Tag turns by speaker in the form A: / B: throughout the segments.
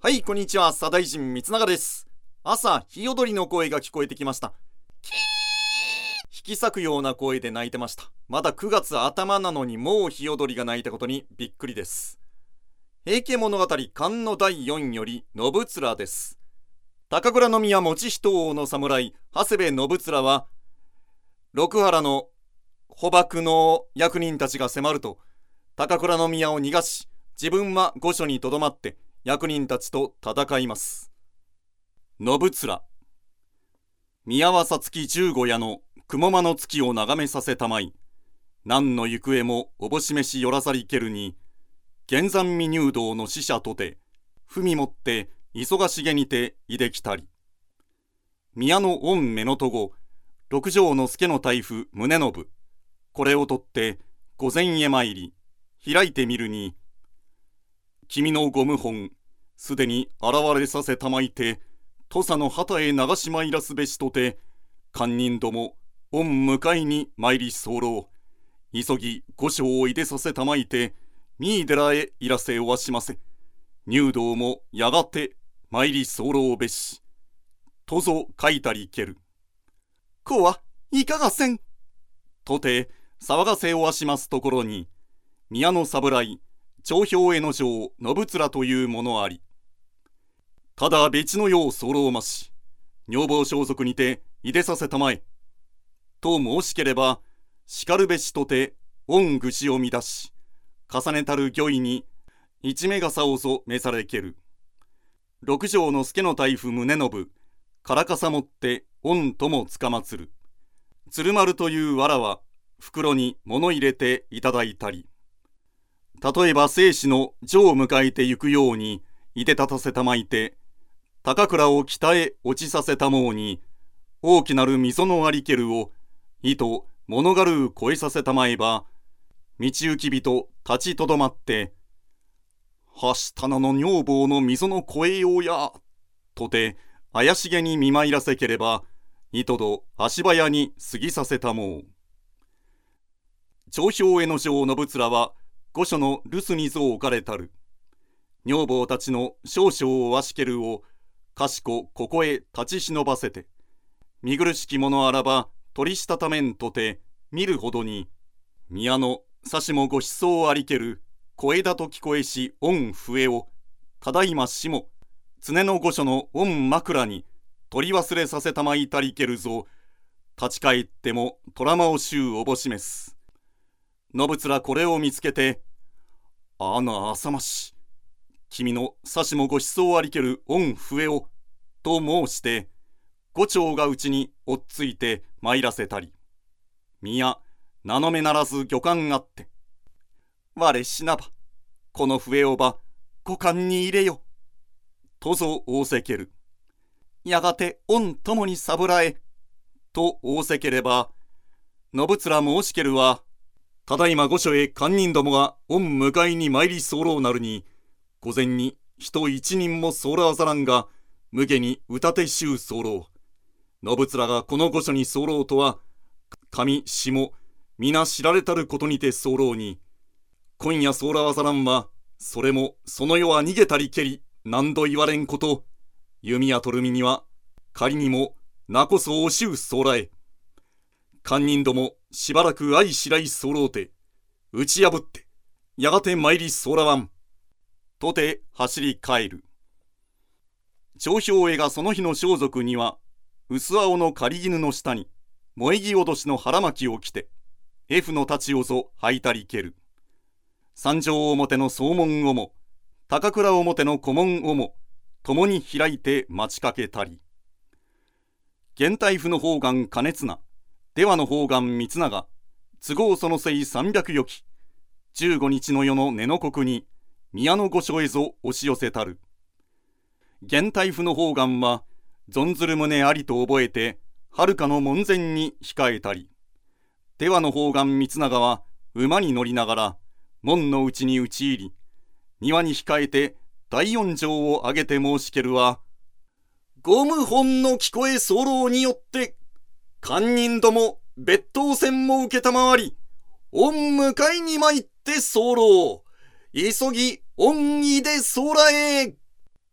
A: はい、こんにちは。左大臣光永です。朝、ヒヨドリの声が聞こえてきました。キー引き裂くような声で鳴いてました。まだ9月頭なのにもうヒヨドリが鳴いたことにびっくりです。平家物語巻の第4より信連です。高倉宮以仁王の侍、長谷部信連は、六原の捕縛の役人たちが迫ると、高倉宮を逃がし、自分は御所にとどまって、役人たちと戦います。信連。宮はさつき15夜の雲間の月を眺めさせたまい、何の行方もおぼしめしよらざりけるに、玄山未入道の使者とて、文もって忙しげにていできたり。宮の御目のとご、六条の助の大夫宗信、これを取って御前へ参り、開いてみるに、君のご謀反、すでに現れさせたまいて、土佐の旗へ流しまいらすべしとて、堪忍ども、御迎えに参り候。急ぎ御所をいでさせたまいて、三井寺へいらせおわしませ。入道もやがて参り候べし。とぞ書いたりける。こはいかがせん。とて騒がせおわしますところに、宮の侍、長兵衛の城信連というものあり。ただ別の世を候まし、女房装束にていでさせたまえ。と申しければ、しかるべしとて御愚を乱し、重ねたる御意に一目傘をぞ召されける。六条の助の大夫宗信、からかさもって御ともつかまつる。鶴丸というわらは袋に物入れていただいたり。例えば生死の城を迎えてゆくようにいで立たせたまいて、高倉を北へ落ちさせたもうに、大きなる溝のありけるを意と物軽う越えさせたまえば、道行き人立ちとどまって、はしたなの女房の溝の越えようや、とて怪しげに見舞いらせければ、いとど足早に過ぎさせたもう。長兵衛の城信連は、御所の留守にぞ置かれたる。女房たちの少々をわしけるを、かしこここへ立ち忍ばせて、見苦しきものあらば取りしたためんとて、見るほどに、宮のさしもご思想ありける、声だと聞こえし御笛を、ただいましも、常の御所の御枕に、取り忘れさせたまいたりけるぞ、立ち返っても虎間を衆おぼしめす。信連これを見つけて、あなあさまし、君のさしもご思想ありける御笛を、と申して、御長がうちに追っついて参らせたり。宮、名の目ならず御官あって、我しなば、この笛をば、御官に入れよ。とぞ仰せける。やがて御ともに侍え、と仰せければ、信連申しけるは、ただいま御所へ堪忍どもが御迎えに参り候なるに、御前に人一人も候あざらんが、無下に歌て衆候。信連がこの御所に候とは、上下、皆知られたることにて候に、今夜候あざらんは、それもその世は逃げたりけり、何度言われんこと、弓やとるみには、仮にも、なこそお衆候え。堪忍どもしばらく相しらい候て、打ち破って、やがて参り候わん。とて走り帰る。長兵衛がその日の装束には、薄青の狩衣の下に、萌木おどしの腹巻きを着て、F の太刀をぞ履いたりける。三条表の総門をも、高倉表の古門をも、共に開いて待ちかけたり。玄大夫の方眼兼綱、出羽の方眼光長、都合そのせい300よき、15日の夜の寝の刻に、宮の御所へぞ押し寄せたる。玄大夫の方眼は、存ずる旨ありと覚えて、遥かの門前に控えたり。出羽の方眼光長は、馬に乗りながら、門の内に打ち入り、庭に控えて、大音上を上げて申しけるは、ご謀反の聞こえ候によって、堪忍ども別当選も受けたまわり、御迎えに参って候。急ぎ御意で候え。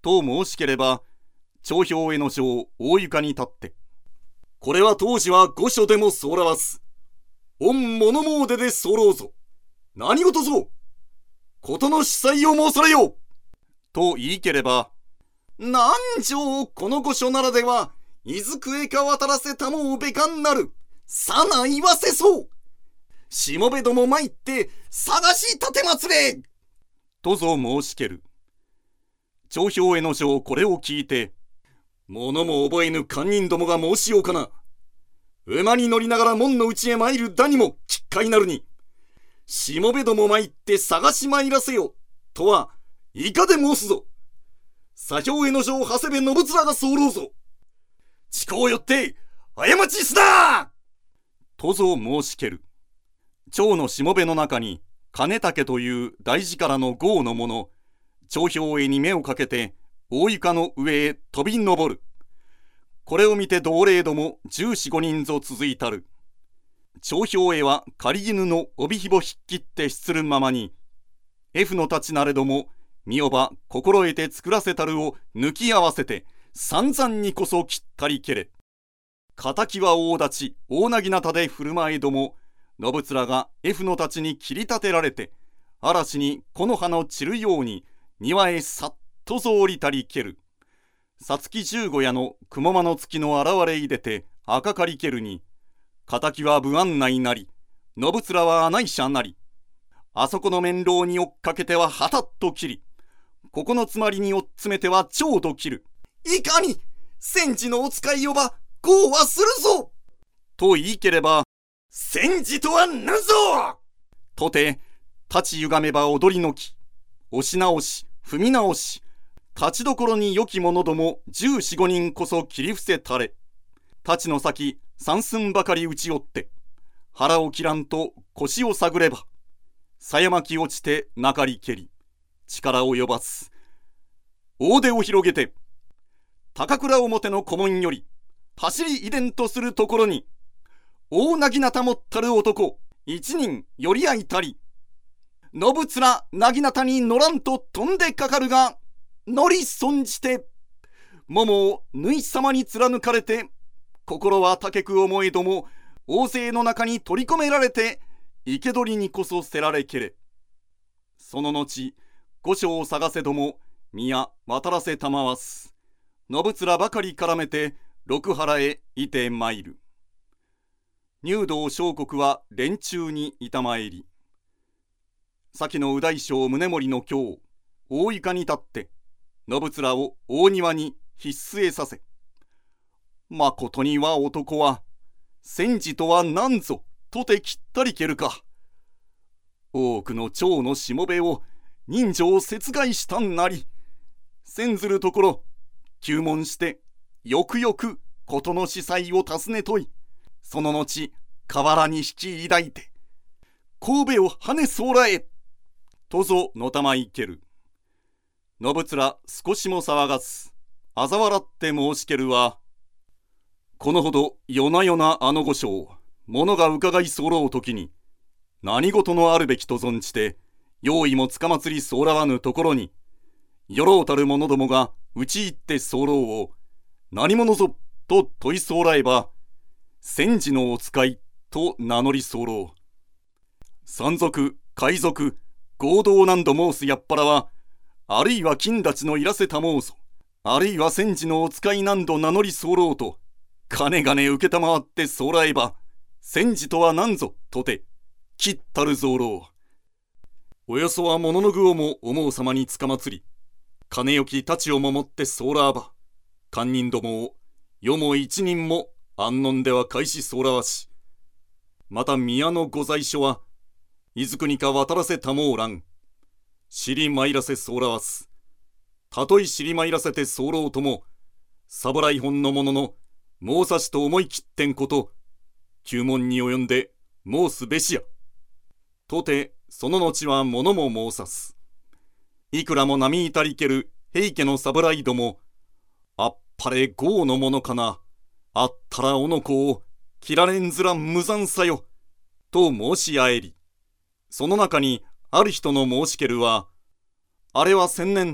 A: と申しければ、帳票への書大床に立って、これは当時は御所でもそうらわす。御物詣で候うぞ。何事ぞ。ことの司祭を申されよ。と言いければ、何条この御所ならでは、いずくへか渡らせたもうべかんなる。さな言わせそう。しもべども参って探し立てまつれ。とぞ申しける。帳票への書これを聞いて、物も覚えぬ堪忍どもが申しようかな。馬に乗りながら門の内へ参るだにもきっかいなるに、しもべども参って探し参らせよとはいかで申すぞ。左兵への書長谷部信面が候うぞ。地公よって過ちすな。とぞ申しける。帳のしもべの中に金竹という大事からの豪の者、帳票絵に目をかけて大床の上へ飛び登る。これを見て同齢ども14、15人ぞ続いたる。帳票絵は狩犬の帯ひぼひっきってしつるままに、F の立ちなれども見おば心得て作らせたるを抜き合わせて散々にこそ切ったりけれ。敵は大立ち大なぎなたで振る舞いども、信面が F の立ちに切り立てられて、嵐に木の葉の散るように庭へさっとぞ降りたりける。さつき15夜の雲間の月の現れいでて赤かりけるに、敵は不安内なり、信面は穴医者なり、あそこの面浪に追っかけてははたっと切り、ここのつまりに追っ詰めてはちょうど切る。いかに戦時のお使い呼ばこうはするぞと言いければ、戦時とはぬぞとて立ちゆがめば踊りのき、押し直し踏み直し、立ちどころに良き者ども14、15人こそ切り伏せたれ。立ちの先三寸ばかり打ち寄って、腹を切らんと腰を探れば、さやまき落ちてなかりけり、力を呼ばす。大手を広げて、高倉表の古門より、走り遺伝とするところに、大なぎなたもったる男、一人寄り合いたり、信面なぎなたに乗らんと飛んでかかるが、乗り損じて、桃を縫い様に貫かれて、心は高く思えども、大勢の中に取り込められて、生け捕りにこそ捨てられけれ。その後、御所を探せども、宮渡らせたまわす。信面ばかり絡めて、六原へいて参る。入道小国は連中にいたまえり。先の右大将宗盛の京、大床に立って、信面を大庭に必須へさせ、まことには男は、戦時とは何ぞ、とてきったりけるか。多くの長のしもべを人情殺害したんなり、せんずるところ、求問して、よくよくことの司祭を尋ねとい、その後、河原に引き抱いて、神戸を跳ねそうらえ、とぞのたまいける。信面少しも騒がず、あざ笑って申しけるは、このほど夜な夜なあの御所を、者が伺い候うときに、何事のあるべきと存じて、用意もつかまつりそうらわぬところに、よろうたる者どもがうち入って候を、何者ぞと問いそうらえば、戦時のお使いと名乗り候。山賊、海賊、合同何度申すやっぱらは、あるいは金立ちのいらせたもうぞ、あるいは戦時のお使い何度名乗り候と、金がね受けたまわってそうらえば、戦時とは何ぞとて、切ったる候。およそは物の具をも思う様につかまつり、金よき太刀を守ってそうらあば、堪忍どもを世も一人も安穏では返しそうらわし、また宮の御在所は、いずくにか渡らせたもうらん、知りまいらせそうらわす。たとえ知りまいらせて候とも、侍本の者の申さしと思い切ってんこと、求問に及んで申すべしや。とて、その後は物も申さす。いくらも波いたりける平家の侍ども、あっぱれ豪のものかな。あったらおの子を、切られんずら無残さよ。と申し合えり。その中にある人の申しけるは、あれは先年、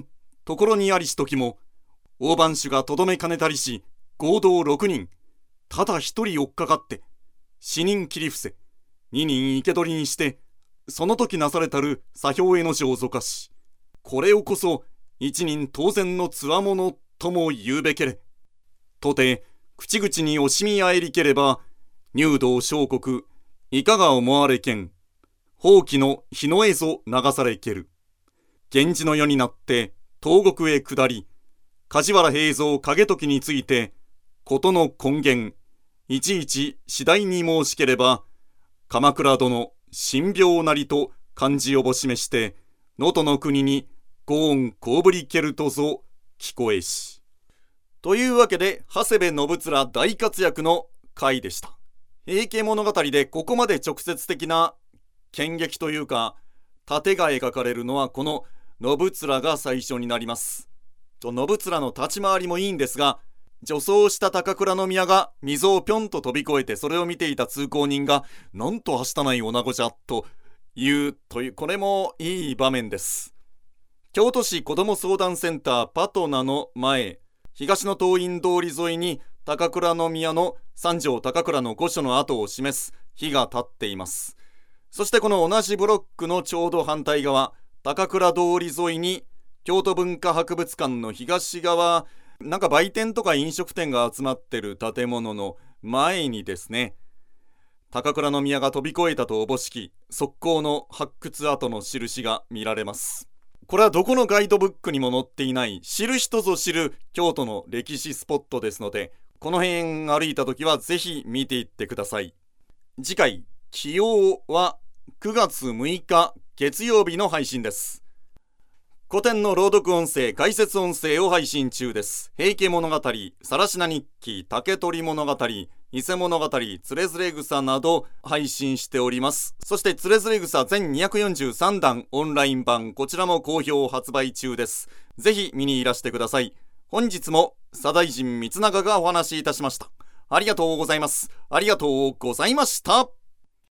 A: ところにありし時も大番主がとどめかねたりし、合同6人ただ一人追っかかって4人切り伏せ2人生け捕りにして、その時なされたる左兵衛の字をぞかし、これをこそ一人当然のつわものとも言うべけれ。とて口々に惜しみあえりければ、入道小国いかが思われけん。放棄の日の絵ぞ流されける。源氏の世になって東国へ下り、梶原平三景時について事の根源いちいち次第に申しければ、鎌倉殿神病なりと漢字をぼ示して、能登の国にご恩こうぶりけるとぞ聞こえし。というわけで、長谷部信貫大活躍の回でした。平家物語でここまで直接的な剣劇というか盾が描かれるのはこの信貫が最初になります。信貫の立ち回りもいいんですが、女装した高倉宮が溝をぴょんと飛び越えて、それを見ていた通行人がなんとはしたない女子じゃというこれもいい場面です。京都市子ども相談センターパトナの前、東の東院通り沿いに高倉宮の三条高倉の御所の跡を示す碑が立っています。そしてこの同じブロックのちょうど反対側、高倉通り沿いに京都文化博物館の東側、なんか売店とか飲食店が集まってる建物の前にですね、高倉宮が飛び越えたとおぼしき側溝の発掘跡の印が見られます。これはどこのガイドブックにも載っていない、知る人ぞ知る京都の歴史スポットですので、この辺歩いた時はぜひ見ていってください。次回起用は9月6日月曜日の配信です。古典の朗読音声、解説音声を配信中です。平家物語、更科日記、竹取物語、伊勢物語、つれづれ草など配信しております。そしてつれづれ草全243弾オンライン版、こちらも好評発売中です。ぜひ見にいらしてください。本日も左大臣光長がお話しいたしました。ありがとうございます。ありがとうございました。